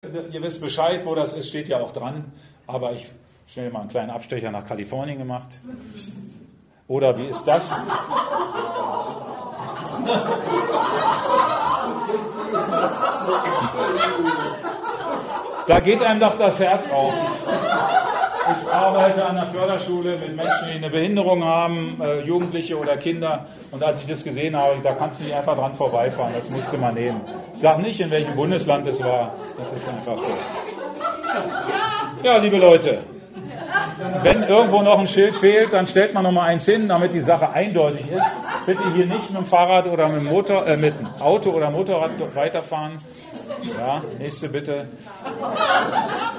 ihr wisst Bescheid, wo das ist, steht ja auch dran. Aber ich schnell mal einen kleinen Abstecher nach Kalifornien gemacht. Oder wie ist das? Da geht einem doch das Herz auf. Ich arbeite an einer Förderschule mit Menschen, die eine Behinderung haben, Jugendliche oder Kinder. Und als ich das gesehen habe, da kannst du nicht einfach dran vorbeifahren. Das musst du mal nehmen. Ich sage nicht, in welchem Bundesland es war. Das ist einfach so. Ja, liebe Leute, wenn irgendwo noch ein Schild fehlt, dann stellt man noch mal eins hin, damit die Sache eindeutig ist. Bitte hier nicht mit dem Fahrrad oder mit dem Auto oder Motorrad weiterfahren. Ja, nächste bitte.